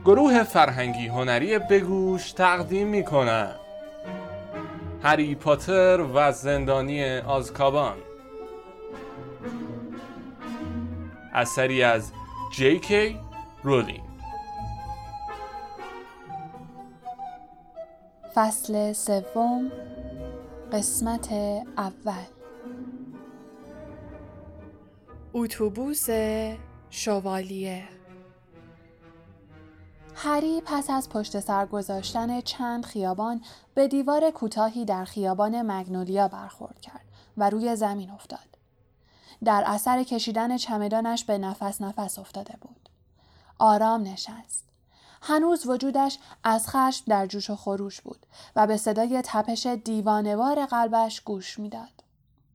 گروه فرهنگی هنری بگوش تقدیم می‌کند هری پاتر و زندانی آزکابان، اثری از جی.کی. رولینگ. فصل سوم، قسمت اول. اتوبوس شوالیه. هری پس از پشت سر گذاشتن چند خیابان به دیوار کوتاهی در خیابان مگنولیا برخورد کرد و روی زمین افتاد. در اثر کشیدن چمدانش به نفس افتاده بود. آرام نشست. هنوز وجودش از خشم در جوش و خروش بود و به صدای تپش دیوانه‌وار قلبش گوش میداد.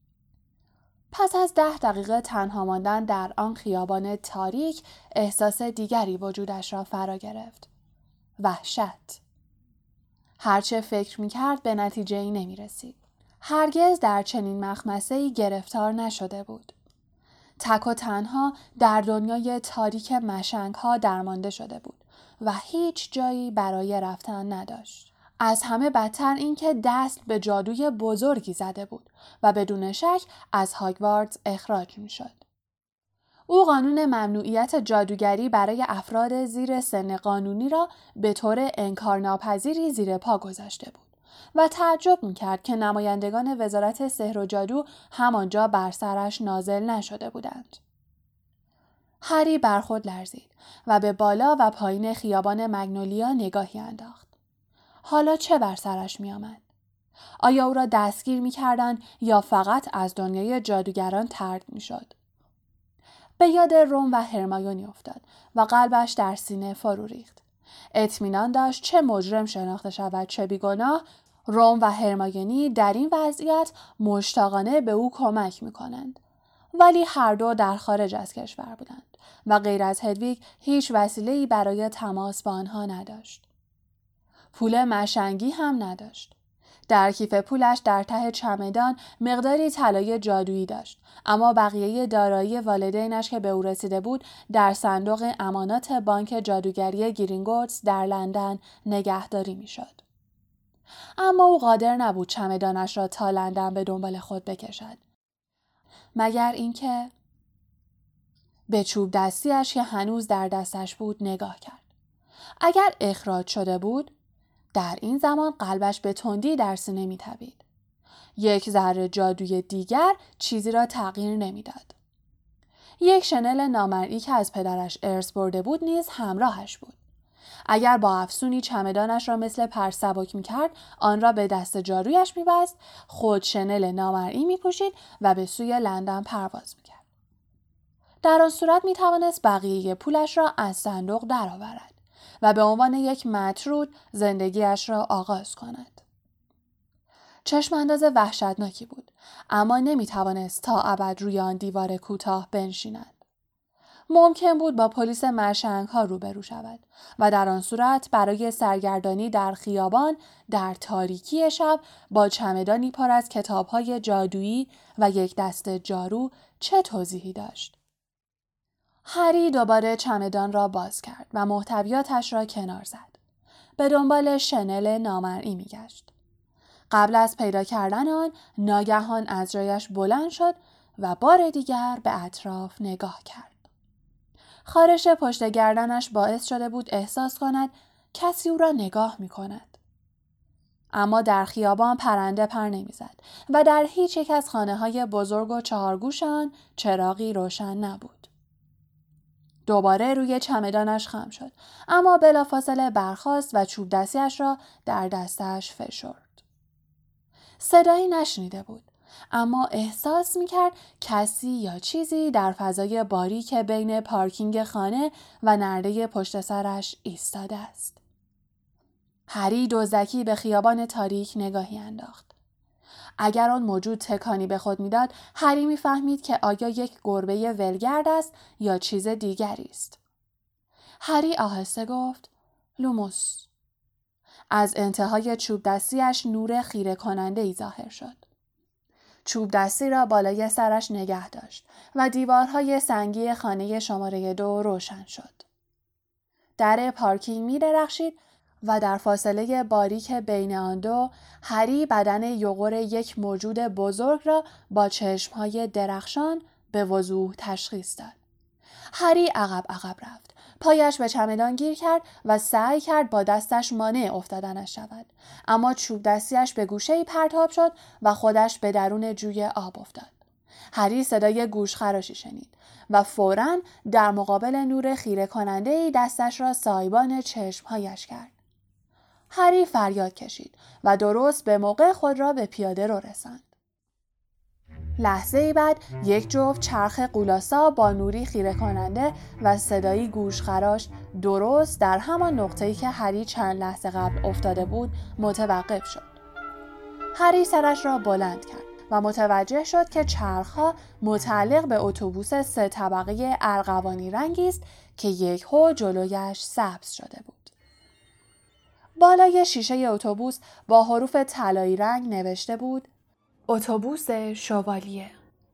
پس از 10 دقیقه تنها ماندن در آن خیابان تاریک، احساس دیگری وجودش را فرا گرفت. وحشت. هرچه فکر می‌کرد به نتیجه‌ای نمی‌رسید. هرگز در چنین مخمسه‌ای گرفتار نشده بود. تک و تنها در دنیای تاریک مشنگ‌ها درمانده شده بود و هیچ جایی برای رفتن نداشت. از همه بدتر اینکه دست به جادوی بزرگی زده بود و بدون شک از هاگوارتس اخراج می‌شد. او قانون ممنوعیت جادوگری برای افراد زیر سن قانونی را به طور انکارناپذیری زیر پا گذاشته بود و تعجب می‌کرد که نمایندگان وزارت سحر و جادو همانجا بر سرش نازل نشده بودند. هری بر خود لرزید و به بالا و پایین خیابان مگنولیا نگاهی انداخت. حالا چه بر سرش می آمد؟ آیا او را دستگیر می کردن یا فقط از دنیای جادوگران طرد می شد؟ به یاد رون و هرمایونی افتاد و قلبش در سینه فرو ریخت. اطمینان داشت چه مجرم شناخته شود چه بیگناه، رون و هرمایونی در این وضعیت مشتاقانه به او کمک می کنند. ولی هر دو در خارج از کشور بودند و غیر از هدویگ هیچ وسیله‌ای برای تماس با آنها نداشت. پول مشنگی هم نداشت. در کیف پولش در ته چمدان مقداری طلای جادویی داشت، اما بقیه دارایی والدینش که به او رسیده بود در صندوق امانات بانک جادوگری گرینگوتس در لندن نگهداری میشد. اما او قادر نبود چمدانش را تا لندن به دنبال خود بکشد. مگر اینکه به چوب دستیش که هنوز در دستش بود نگاه کرد. اگر اخراج شده بود، در این زمان قلبش به تندی در سینه می‌تپید. یک ذره جادوی دیگر چیزی را تغییر نمی‌داد. یک شنل نامرئی که از پدرش ارث برده بود نیز همراهش بود. اگر با افسونی چمدانش را مثل پر سبک می‌کرد، آن را به دست جارویش می‌بست، خود شنل نامرئی می‌پوشید و به سوی لندن پرواز می‌کرد. در آن صورت می‌توانست بقیه پولش را از صندوق درآورد و به عنوان یک مطرود زندگیش را آغاز کند. چشم انداز وحشتناکی بود، اما نمی‌توانست تا ابد روی آن دیوار کوتاه بنشیند. ممکن بود با پلیس مشنگ‌ها روبرو شود و در آن صورت برای سرگردانی در خیابان در تاریکی شب با چمدانی پر از کتاب‌های جادویی و یک دسته جارو چه توضیحی داشت؟ هری دوباره چمدان را باز کرد و محتویاتش را کنار زد. به دنبال شنل نامرئی می‌گشت. قبل از پیدا کردن آن، ناگهان از جایش بلند شد و بار دیگر به اطراف نگاه کرد. خارش پشت گردنش باعث شده بود احساس کند کسی او را نگاه می‌کند. اما در خیابان پرنده پر نمی‌زد و در هیچ یک از خانه‌های بزرگ و چهارگوش آن چراغی روشن نبود. دوباره روی چمدانش خم شد، اما بلافاصله برخاست و چوب دستیش را در دستش فشرد. صدایی نشنیده بود، اما احساس می‌کرد کسی یا چیزی در فضای باریک بین پارکینگ خانه و نرده پشت سرش ایستاده است. هری دزدکی به خیابان تاریک نگاهی انداخت. اگر آن موجود تکانی به خود میداد، هری می‌فهمید که آیا یک گربه ولگرد است یا چیز دیگری است. هری آهسته گفت: لوموس. از انتهای چوب دستیش نور خیره کننده ای ظاهر شد. چوب دستی را بالای سرش نگه داشت و دیوارهای سنگی خانه شماره 2 روشن شد. در پارکینگ می درخشید و در فاصله باریک بین آن دو هری بدن یغور یک موجود بزرگ را با چشمهای درخشان به وضوح تشخیص داد. هری عقب رفت. پایش به چمدان گیر کرد و سعی کرد با دستش مانع افتادنش شود. اما چوب دستیش به گوشه‌ای پرتاب شد و خودش به درون جوی آب افتاد. هری صدای گوشخراشی شنید و فوراً در مقابل نور خیره کننده‌ای دستش را سایبان چشمهایش کرد. هری فریاد کشید و درست به موقع خود را به پیاده رو رساند. لحظه‌ای بعد یک جفت چرخ قولاسا با نوری خیره کننده و صدایی گوشخراش درست در همان نقطه‌ای که هری چند لحظه قبل افتاده بود متوقف شد. هری سرش را بلند کرد و متوجه شد که چرخ‌ها متعلق به اتوبوس 3 طبقه ارغوانی رنگی است که یکهو جلویش سبز شده بود. بالای شیشه اتوبوس با حروف طلایی رنگ نوشته بود: اتوبوس شوالیه.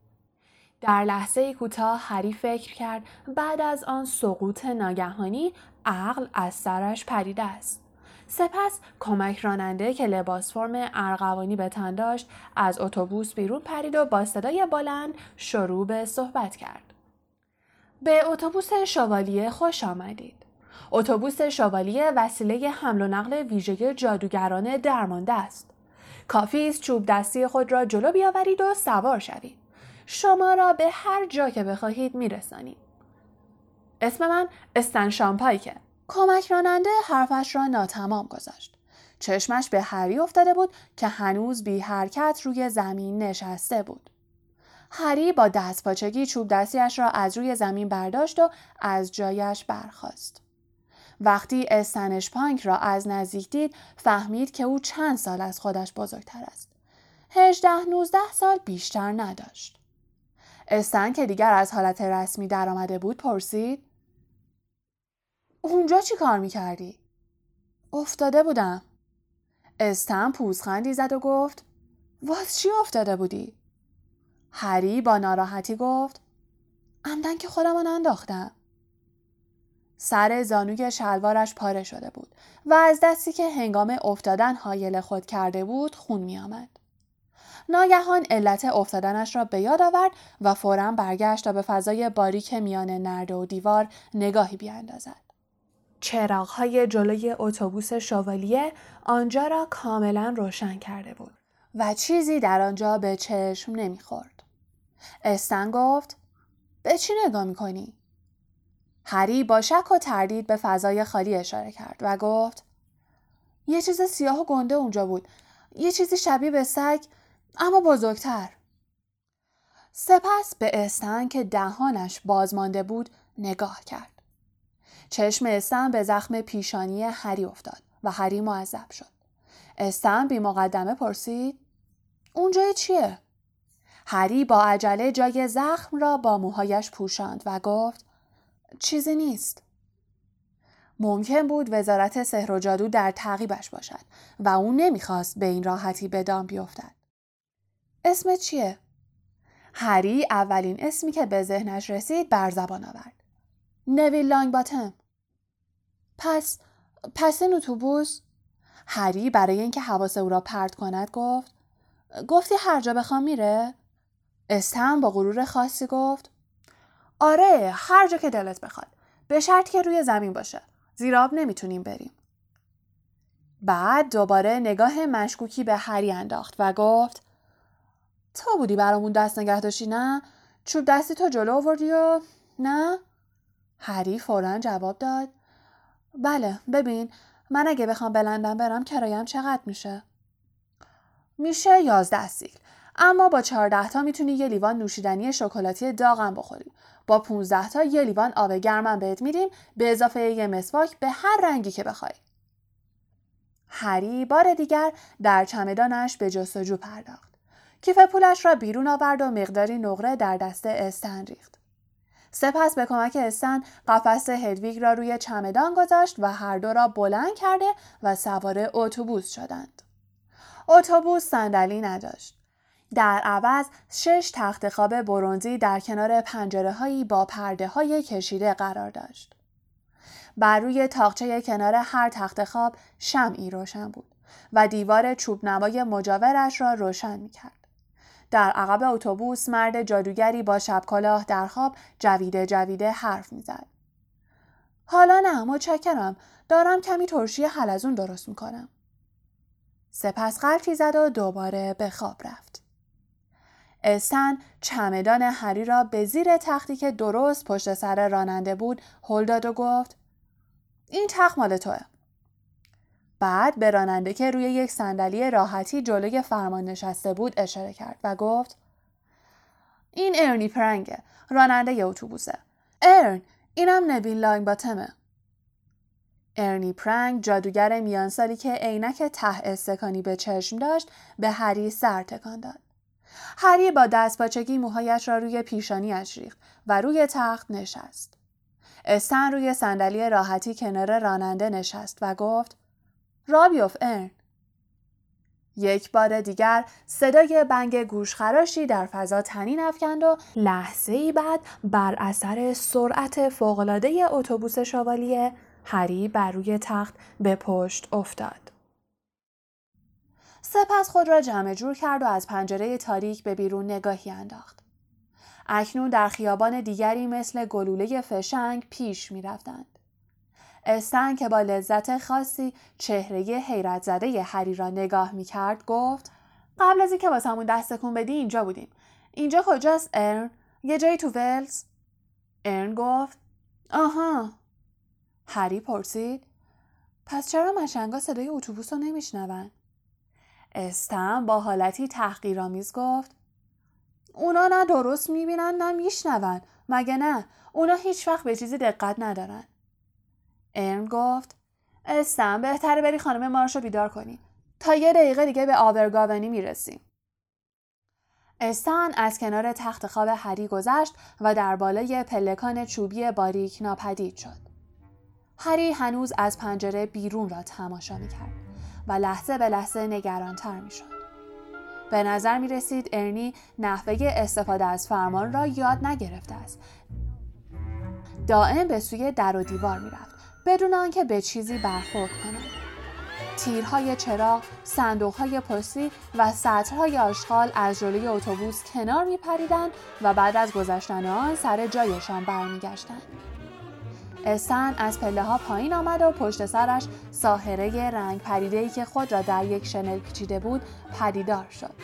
در لحظه کوتاه هری فکر کرد بعد از آن سقوط ناگهانی عقل از سرش پریده است. سپس کمک راننده که لباس فرم ارغوانی به تن داشت از اتوبوس بیرون پرید و با صدای بلند شروع به صحبت کرد. به اتوبوس شوالیه خوش آمدید. اتوبوس شوالیه وسیله حمل و نقل ویژه جادوگران درمانده است. کافی است چوب دستی خود را جلو بیاورید و سوار شوید. شما را به هر جا که بخواهید میرسانیم. اسم من استن شامپایکه. کمک راننده حرفش را ناتمام گذاشت. چشمش به هری افتاده بود که هنوز بی حرکت روی زمین نشسته بود. هری با دستپاچگی چوب دستیش را از روی زمین برداشت و از جایش برخاست. وقتی استنشپانک را از نزدیک دید فهمید که او چند سال از خودش بزرگتر است. 18-19 سال بیشتر نداشت. استن که دیگر از حالت رسمی در آمده بود پرسید: اونجا چی کار میکردی؟ افتاده بودم. استن پوزخندی زد و گفت: واس چی افتاده بودی؟ هری با ناراحتی گفت: عمدن که خودمو انداختم. سر زانوی شلوارش پاره شده بود و از دستی که هنگام افتادن حایل خود کرده بود خون می آمد. ناگهان علت افتادنش را به یاد آورد و فوراً برگشت تا به فضای باریک میان نرده و دیوار نگاهی بیاندازد. چراغ‌های جلوی اتوبوس شوالیه آنجا را کاملاً روشن کرده بود و چیزی در آنجا به چشم نمی‌خورد. استن گفت: به چی نگاه می‌کنی؟ هری با شک و تردید به فضای خالی اشاره کرد و گفت: یه چیز سیاه و گنده اونجا بود. یه چیزی شبیه به سگ اما بزرگتر. سپس به استن که دهانش باز مانده بود نگاه کرد. چشم استن به زخم پیشانی هری افتاد و هری معذب شد. استن بی مقدمه پرسید: اونجا چیه؟ هری با عجله جای زخم را با موهایش پوشاند و گفت: چیزی نیست. ممکن بود وزارت سحر و جادو در تعقیبش باشد و او نمیخواست به این راحتی به دام بیفتد. اسمت چیه؟ هری اولین اسمی که به ذهنش رسید بر زبان آورد: نویل لانگباتم. پس این اتوبوس؟ هری برای اینکه حواس او را پرت کند گفتی هر جا بخوام میره؟ استن با غرور خاصی گفت: آره، هر جا که دلت بخواد، به شرطی که روی زمین باشه. زیر آب نمیتونیم بریم. بعد دوباره نگاه مشکوکی به هری انداخت و گفت: تو بودی برامون دست نگه داشتی نه؟ چوب دستی تو جلو آوردی و نه؟ هری فوراً جواب داد: بله، ببین، من اگه بخوام به لندن برم کرایم چقدر میشه؟ میشه 11 سیکل. اما با 14 تا میتونی یه لیوان نوشیدنی شکلاتی داغم بخوری. با 15 تا یه لیوان آب گرمم بهت میدیم به اضافه یه مسواک به هر رنگی که بخوای. هری بار دیگر در چمدانش به جستجو پرداخت. کیف پولش را بیرون آورد و مقداری نقره در دست استن ریخت. سپس به کمک استن قفس هدویگ را روی چمدان گذاشت و هر دو را بلند کرده و سوار اتوبوس شدند. اتوبوس صندلی نداشت. در عوض 6 تخت خواب برنزی در کنار پنجره‌هایی با پرده‌های کشیده قرار داشت. بر روی تاقچه کنار هر تخت خواب شمعی روشن بود و دیوار چوب نمای مجاورش را روشن می‌کرد. در عقب اتوبوس مرد جادوگری با شب کلاه در خواب جویده حرف می‌زد. حالا نه، متشکرم. دارم کمی ترشی حلزون درست می‌کنم. سپس غلطی زد و دوباره به خواب رفت. استن چمدان هری را به زیر تختی که درست پشت سر راننده بود هل داد و گفت: این تخت مال توئه. بعد به راننده که روی یک صندلی راحتی جلوی فرمان نشسته بود اشاره کرد و گفت: این ارنی پرنگه، راننده اتوبوسه. ارن، اینم نوین لانگباتمه. ارنی پرنگ جادوگر میانسالی که عینک ته استکانی به چشم داشت به هری سر تکان داد. هری با دستپاچگی موهایش را روی پیشانی‌اش ریخت و روی تخت نشست. استن روی صندلی راحتی کنار راننده نشست و گفت: راه بیفت ارن. یک بار دیگر صدای بنگ گوشخراشی در فضا طنین افکند و لحظه‌ای بعد بر اثر سرعت فوق‌العاده اتوبوس شوالیه هری بر روی تخت به پشت افتاد. سپس خود را جمع جور کرد و از پنجره تاریک به بیرون نگاهی انداخت. اکنون در خیابان دیگری مثل گلوله فشنگ پیش می رفتند. استن که با لذت خاصی چهره حیرت زده هری را نگاه می کرد گفت: قبل از اینکه واسمون دست تکون بدی اینجا بودیم. اینجا کجاست ارن؟ یه جایی تو ولز؟ ارن گفت: آها. هری پرسید: پس چرا مشنگا صدای اتوبوس رو نمیشنون؟ استن با حالتی تحقیرآمیز گفت: اونا نه درست میبینن نه میشنون. مگه نه؟ اونا هیچ وقت به چیزی دقت ندارن. ارن گفت: استن بهتره بری خانم مارشو بیدار کنی. تا 1 دقیقه دیگه به آبرگاونی میرسیم. استن از کنار تخت خواب هری گذشت و در بالای پلکان چوبی باریک ناپدید شد. هری هنوز از پنجره بیرون را تماشا میکرد و لحظه به لحظه نگرانتر میشد. به نظر می رسید ارنی نحوه استفاده از فرمان را یاد نگرفته است. دائم به سوی در و دیوار می رفت بدون آنکه به چیزی برخورد کند. تیرهای چراغ، صندوقهای پستی و سطرهای آشغال از جلوی اتوبوس کنار می پریدند و بعد از گذشتن آن سر جایشان برمی گشتند. استن از پله ها پایین آمد و پشت سرش ساحره رنگ پریده‌ای که خود را در یک شنل پیچیده بود پدیدار شد.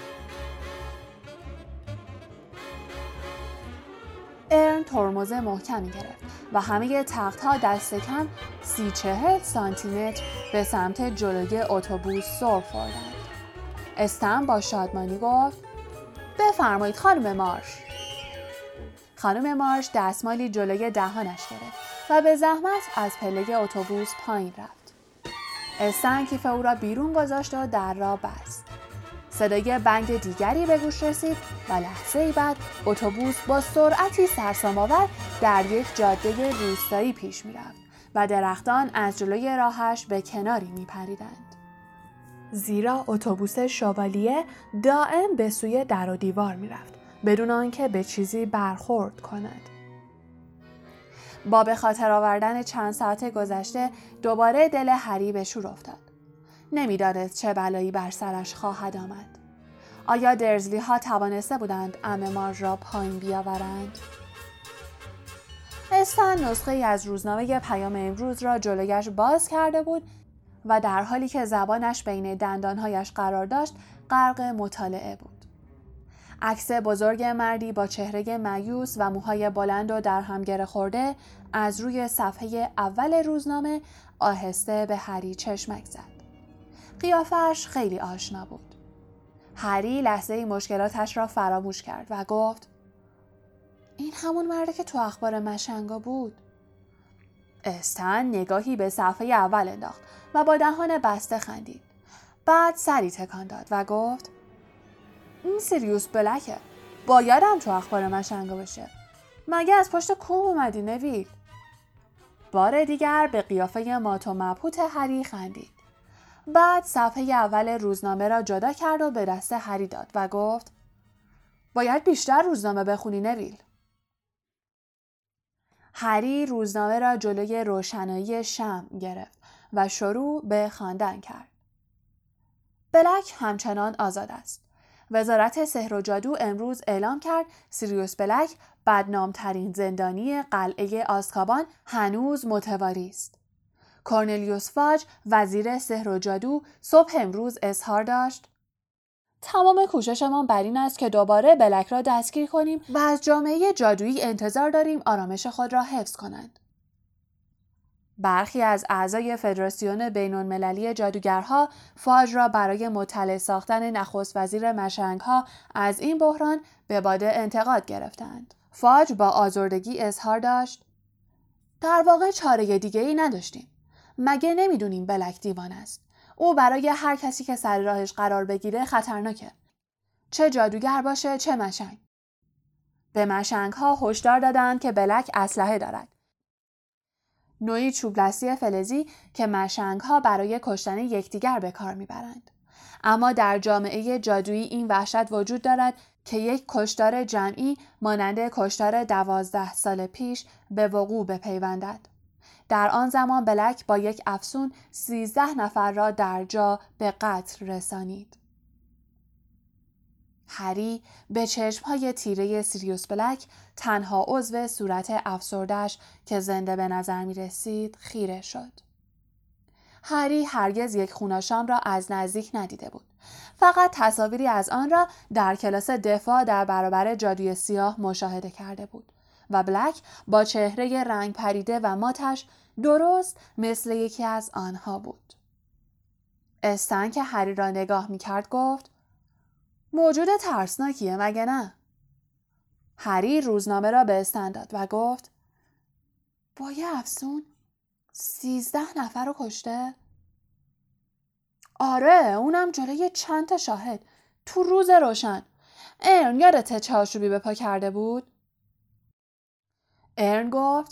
ارن ترمز محکمی گرفت و همه تخت‌ها دست کم 30-40 سانتیمتر به سمت جلوی اتوبوس سر خوردند. استن با شادمانی گفت: بفرمایید خانم مارش. خانم مارش دستمالی جلوی دهانش گرفت و به زحمت از پله اتوبوس پایین رفت. استن کیف او را بیرون گذاشت و در را بست. صدای بنگ دیگری به گوش رسید و لحظه‌ای بعد اتوبوس با سرعتی سرسام‌آور در یک جاده روستایی پیش می‌رفت و درختان از جلوی راهش به کناری می‌پریدند. زیرا اتوبوس شوالیه دائم به سوی در و دیوار می‌رفت بدون آنکه به چیزی برخورد کند. با به خاطر آوردن چند ساعت گذشته دوباره دل هری به شور افتاد. نمی‌دانست چه بلایی بر سرش خواهد آمد. آیا درزلی ها توانسته بودند عمه مارج را پایین بیاورند؟ استن نسخه ای از روزنامه پیام امروز را جلویش باز کرده بود و در حالی که زبانش بین دندانهایش قرار داشت غرق مطالعه بود. عکس بزرگ مردی با چهره مایوس و موهای بلند و در هم گره خورده از روی صفحه اول روزنامه آهسته به هری چشمک زد. قیافه‌اش خیلی آشنا بود. هری لحظه‌ای مشکلاتش را فراموش کرد و گفت: این همون مرده که تو اخبار مشنگا بود. استن نگاهی به صفحه اول انداخت و با دهان بسته خندید. بعد سری تکان داد و گفت: این سیریوس بلکه. بایدم تو اخبار مشنگا بشه. مگه از پشت کوه اومدی نویل؟ بار دیگر به قیافه مات و مبهوت هری خندید. بعد صفحه اول روزنامه را جدا کرد و به دست هری داد و گفت: باید بیشتر روزنامه بخونی نویل. هری روزنامه را جلوی روشنایی شمع گرفت و شروع به خواندن کرد. بلک همچنان آزاد است. وزارت سحر و جادو امروز اعلام کرد سیریوس بلک بدنامترین زندانی قلعه آزکابان هنوز متواری است. کورنلیوس فاج وزیر سحر و جادو صبح امروز اظهار داشت تمام کوششمان بر این است که دوباره بلک را دستگیر کنیم و از جامعه جادویی انتظار داریم آرامش خود را حفظ کنند. برخی از اعضای فدراسیون بین‌المللی جادوگرها فاج را برای مطلع ساختن نخست وزیر مشنگ‌ها از این بحران به باده انتقاد گرفتند. فاج با آزردگی اظهار داشت در واقع چاره دیگه‌ای نداشتیم. مگه نمیدونیم بلک دیوانه است؟ او برای هر کسی که سر راهش قرار بگیره خطرناکه. چه جادوگر باشه چه مشنگ. به مشنگ‌ها هشدار دادند که بلک اسلحه دارد. نوعی چوب دستی فلزی که مشنگ‌ها برای کشتن یکدیگر به کار میبرند. اما در جامعه جادویی این وحشت وجود دارد که یک کشتار جمعی مانند کشتار 12 سال پیش به وقوع بپیوندد. در آن زمان بلک با یک افسون 13 نفر را در جا به قتل رسانید. هری به چشمهای تیره سیریوس بلک تنها عضو صورت افسرده‌اش که زنده به نظر می رسید خیره شد. هری هرگز یک خوناشام را از نزدیک ندیده بود. فقط تصاویری از آن را در کلاس دفاع در برابر جادوی سیاه مشاهده کرده بود و بلک با چهره رنگ پریده و ماتش درست مثل یکی از آنها بود. استن که هری را نگاه می کرد گفت موجود ترسناکیه مگه نه؟ هری روزنامه را به استن داد و گفت با یه افسون 13 نفر رو کشته؟ آره اونم جلوی چند تا شاهد تو روز روشن. ارن یادته چه آشوبی به پا کرده بود؟ ارن گفت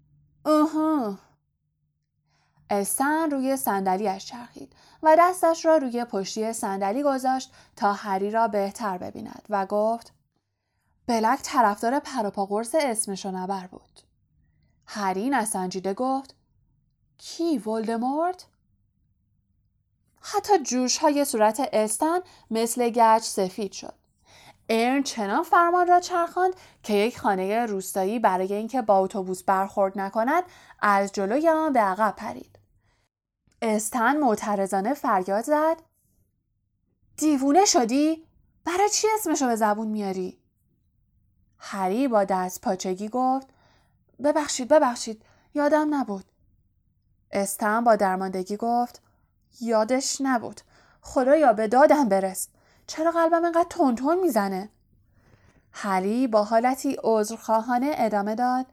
استن روی صندلی‌اش چرخید و دستش را روی پشتی صندلی گذاشت تا هری را بهتر ببیند و گفت بلک طرفدار پر و پا قرص اسمشو نبر بود. هری نسنجیده گفت کی ولدمورت؟ حتی جوش‌های صورت استن مثل گچ سفید شد. ارن چنان فرمان را چرخاند که یک خانه روستایی برای اینکه با اتوبوس برخورد نکند از جلوی آن به عقب پرید. استن معترضانه فریاد زد دیوونه شدی؟ برای چی اسمشو به زبون میاری؟ هری با دست پاچگی گفت ببخشید یادم نبود. استن با درماندگی گفت یادش نبود. خدایا به دادم برس. چرا قلبم اینقدر تون میزنه؟ هری با حالتی عذرخواهانه ادامه داد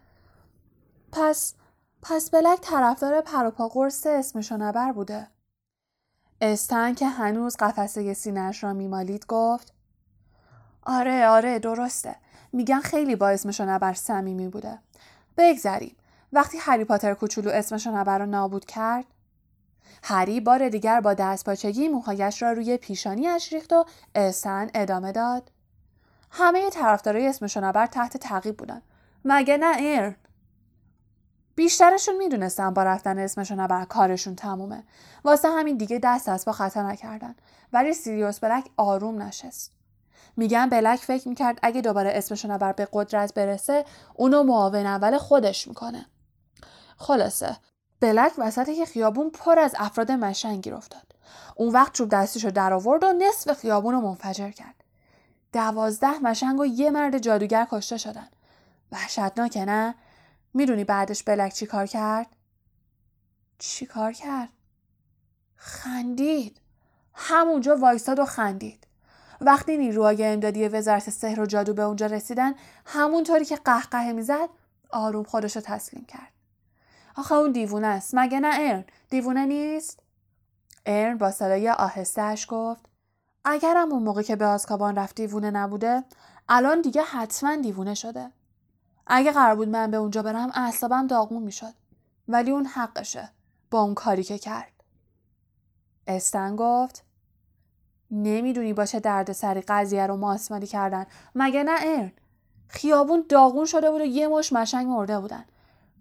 پس بلک طرفدار پر و پا قرص اسمشو نبر بوده. استن که هنوز قفسه سینه‌اش را میمالید گفت آره درسته. میگن خیلی با اسمشو نبر صمیمی بوده. بگذریم. وقتی هری پاتر کوچولو اسمشو نبر رو نابود کرد. هری بار دیگر با دستپاچگی موهایش را روی پیشانی‌اش ریخت و استن ادامه داد همه طرفدارای اسمشو نبر تحت تعقیب بودن. مگه نه ارن؟ بیشترشون میدونستن با رفتن اسمشو نبر کارشون تمومه. واسه همین دیگه دست از پا خطا نکردن. ولی سیریوس بلک آروم نشست. میگن بلک فکر میکرد اگه دوباره اسمشو نبر به قدرت برسه اونو معاون اول خودش میکنه. خلاصه بلک وسط یک خیابون پر از افراد مشنگ گیر افتاد. اون وقت چوب دستیشو در آورد و نصف خیابون رو منفجر کرد. 12 مشنگ و یه مرد جادوگر کشته شدن. وحشتناکه نه؟ میدونی بعدش بلک چی کار کرد؟ چی کار کرد؟ خندید. همونجا وایستاد و خندید. وقتی نیروهای امدادی وزارت سحر و جادو به اونجا رسیدن همونطوری که قهقه میزد آروم خودشو تسلیم کرد. آخه اون دیوونه است. مگه نه ارن؟ دیوونه نیست؟ ارن با صدای آهسته‌اش گفت اگرم اون موقع که به آزکابان رفت دیوونه نبوده الان دیگه حتما دیوونه شده. اگه قرار بود من به اونجا برم اعصابم داغون میشد. ولی اون حقشه با اون کاری که کرد. استن گفت نمیدونی با چه دردسری قضیه رو ماسمالی کردن. مگه نه ارن؟ خیابون داغون شده بود و یه مش مشنگ مرده بودن.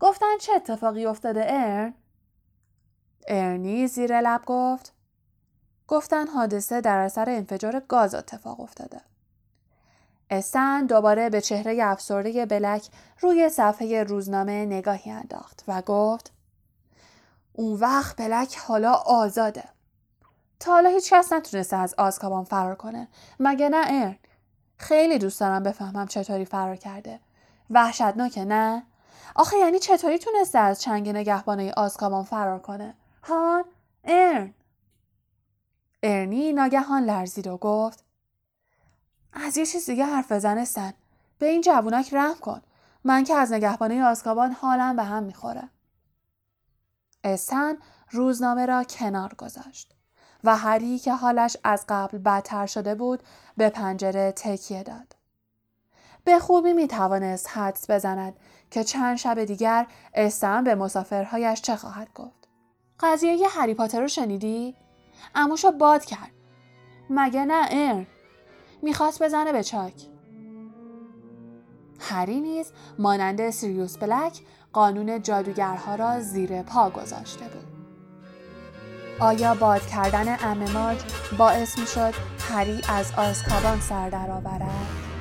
گفتن چه اتفاقی افتاده ارن؟ ارنی زیر لب گفت گفتن حادثه در اثر انفجار گاز اتفاق افتاده. استن دوباره به چهره افسرده بلک روی صفحه روزنامه نگاهی انداخت و گفت اون وقت بلک حالا آزاده. تا حالا هیچ کس نتونسته از آزکابان فرار کنه. مگه نه ارن؟ خیلی دوست دارم بفهمم چطوری فرار کرده. وحشتناکه نه؟ آخه یعنی چطوری تونسته از چنگ نگهبانای آزکابان فرار کنه؟ هان؟ ارن؟ ارنی ناگهان لرزید و گفت از یه چیز دیگه حرف بزن استن. به این جوونک رحم کن. من که از نگهبانای آزکابان حالم به هم میخوره. استن روزنامه را کنار گذاشت و هری که حالش از قبل بدتر شده بود به پنجره تکیه داد. به خوبی میتوانست حدس بزند که چند شب دیگر استن به مسافرهایش چه خواهد گفت. قضیه ی هری پاتر رو شنیدی؟ عموشو باد کرد. مگه نه ارن؟ میخواست بزنه به چاک. هری نیز مانند سیریوس بلک قانون جادوگرها را زیر پا گذاشته بود. آیا باد کردن عمه مارج باعث میشد هری از آزکابان سر درآورد؟